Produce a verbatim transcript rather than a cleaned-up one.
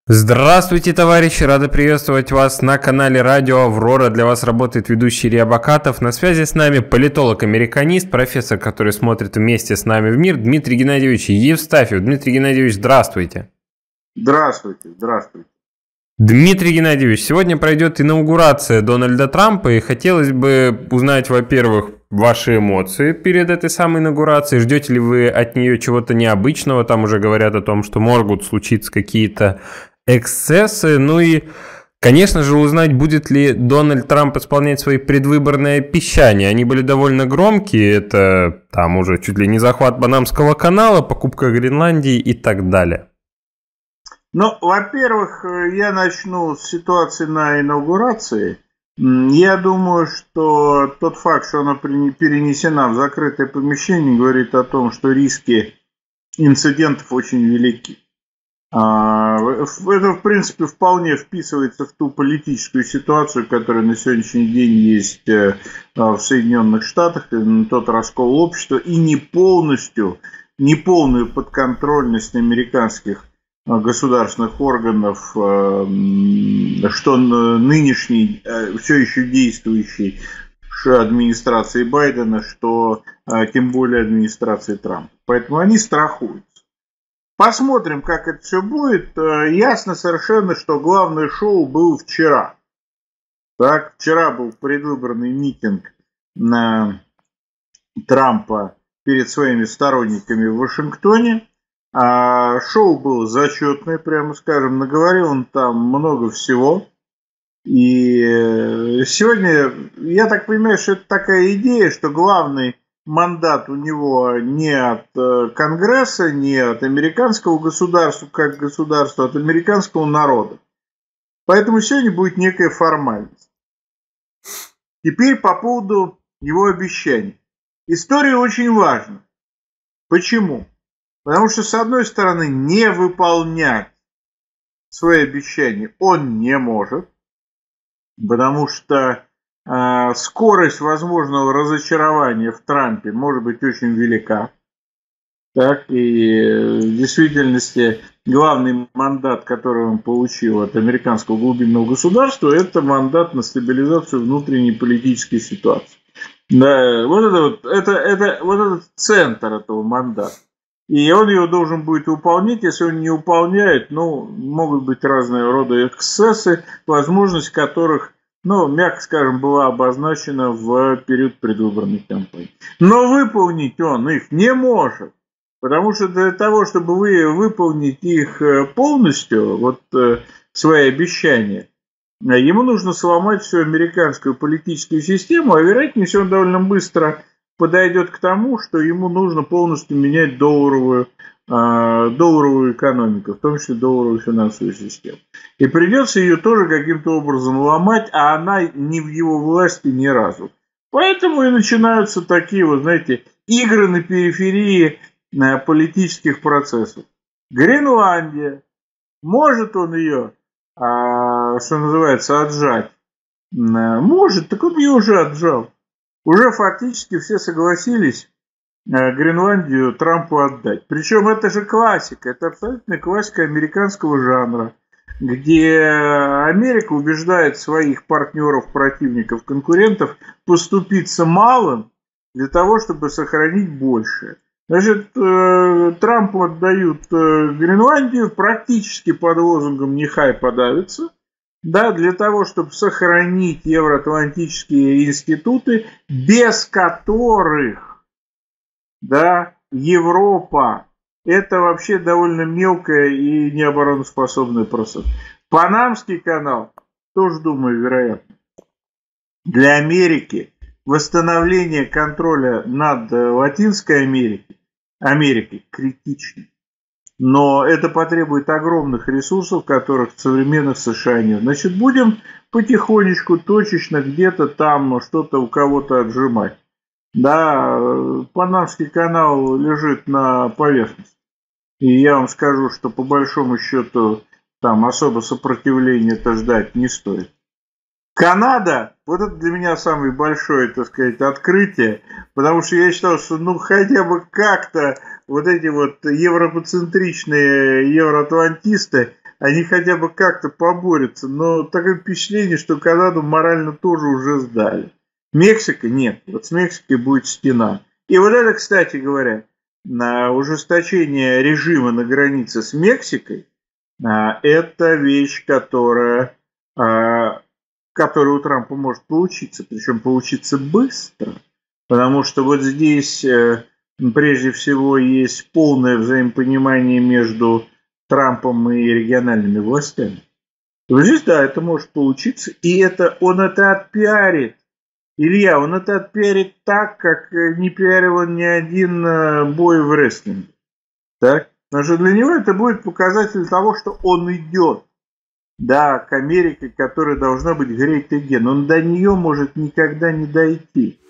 Здравствуйте, товарищи! Рада приветствовать вас на канале Радио Аврора. Для вас работает ведущий Илья Бакатов. На связи с нами политолог-американист, профессор, который смотрит вместе с нами в мир, Дмитрий Геннадьевич Евстафьев. Дмитрий Геннадьевич, здравствуйте! Здравствуйте, здравствуйте. Дмитрий Геннадьевич, сегодня пройдет инаугурация Дональда Трампа, и хотелось бы узнать, во-первых, ваши эмоции перед этой самой инаугурацией. Ждете ли вы от нее чего-то необычного? Там уже говорят о том, что могут случиться какие-то эксцессы. Ну и, конечно же, узнать, будет ли Дональд Трамп исполнять свои предвыборные обещания. Они были довольно громкие. Это там уже чуть ли не захват Панамского канала, покупка Гренландии и так далее. Ну, во-первых, я начну с ситуации на инаугурации. Я думаю, что тот факт, что она перенесена в закрытое помещение, говорит о том, что риски инцидентов очень велики. Это, в принципе, вполне вписывается в ту политическую ситуацию, которая на сегодняшний день есть в Соединенных Штатах, тот раскол общества и не полностью, не полную подконтрольность американских государственных органов, что нынешней, все еще действующей администрации Байдена, что тем более администрации Трампа. Поэтому они страхуются. Посмотрим, как это все будет. Ясно совершенно, что главное шоу было вчера. Так, вчера был предвыборный митинг на Трампа перед своими сторонниками в Вашингтоне. А шоу было зачетное, прямо скажем. Наговорил он там много всего. И сегодня, я так понимаю, что это такая идея, что главный мандат у него не от Конгресса, не от американского государства, как государства, а от американского народа. Поэтому сегодня будет некая формальность. Теперь по поводу его обещаний. История очень важна. Почему? Потому что, с одной стороны, не выполнять свои обещания он не может, потому что э, скорость возможного разочарования в Трампе может быть очень велика. Так, и в действительности главный мандат, который он получил от американского глубинного государства, это мандат на стабилизацию внутренней политической ситуации. Да, вот это вот, это, это, вот этот центр этого мандата. И он его должен будет выполнять. Если он не выполняет, ну, могут быть разные рода эксцессы, возможность которых, ну, мягко скажем, была обозначена в период предвыборной кампании. Но выполнить он их не может. Потому что для того, чтобы вы выполнить их полностью, вот свои обещания, ему нужно сломать всю американскую политическую систему, а вероятнее всего он довольно быстро подойдет к тому, что ему нужно полностью менять долларовую, э, долларовую экономику, в том числе долларовую финансовую систему. И придется ее тоже каким-то образом ломать, а она не в его власти ни разу. Поэтому и начинаются такие, вот знаете, игры на периферии э, политических процессов. Гренландия. Может он ее, э, что называется, отжать? Э, может, так он ее уже отжал. Уже фактически все согласились Гренландию Трампу отдать. Причем это же классика, это абсолютная классика американского жанра, где Америка убеждает своих партнеров, противников, конкурентов поступиться малым для того, чтобы сохранить большее. Значит, Трампу отдают Гренландию практически под лозунгом «нехай подавится». Да, для того, чтобы сохранить евроатлантические институты, без которых, да, Европа – это вообще довольно мелкая и необороноспособная просто. Панамский канал, тоже, думаю, вероятно. Для Америки восстановление контроля над Латинской Америкой, Америкой критично. Но это потребует огромных ресурсов, которых в современных США нет. Значит, будем потихонечку, точечно где-то там что-то у кого-то отжимать. Да, Панамский канал лежит на поверхности. И я вам скажу, что по большому счету там особо сопротивления-то ждать не стоит. Канада, вот это для меня самое большое, так сказать, открытие, потому что я считал, что ну хотя бы как-то вот эти вот европоцентричные евроатлантисты, они хотя бы как-то поборются. Но такое впечатление, что Канаду морально тоже уже сдали. Мексика нет. Вот с Мексикой будет стена. И вот это, кстати говоря, на ужесточение режима на границе с Мексикой, это вещь, которая, которая у Трампа может получиться. Причем получиться быстро. Потому что вот здесь прежде всего есть полное взаимопонимание между Трампом и региональными властями. Вот здесь, да, это может получиться. И это, он это отпиарит. Илья, он это отпиарит так, как не пиарил ни один бой в рестлинге. Так? Потому что для него это будет показатель того, что он идет. Да, к Америке, которая должна быть great again. Он до нее может никогда не дойти.